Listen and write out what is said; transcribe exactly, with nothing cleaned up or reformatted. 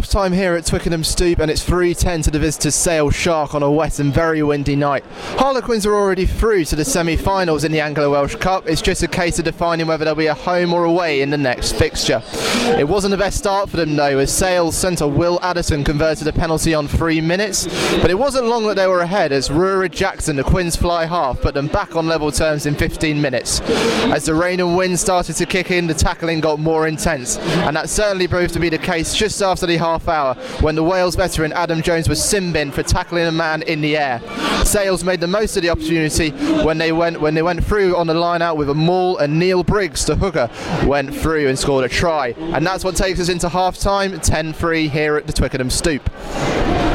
half-time here at Twickenham Stoop, and it's three ten to the visitors Sale Shark on a wet and very windy night. Harlequins are already through to the semi-finals in the Anglo-Welsh Cup. It's just a case of defining whether they'll be a home or away in the next fixture. It wasn't the best start for them though, as Sale's centre Will Addison converted a penalty on three minutes, but it wasn't long that they were ahead as Ruaridh Jackson, the Quins fly half, put them back on level terms in fifteen minutes. As the rain and wind started to kick in, the tackling got more intense, and that certainly proved to be the case just after the half hour when the Wales veteran Adam Jones was sin-binned for tackling a man in the air. Sales made the most of the opportunity when they went when they went through on the line out with a maul, and Neil Briggs, the hooker, went through and scored a try. And that's what takes us into half time, ten three here at the Twickenham Stoop.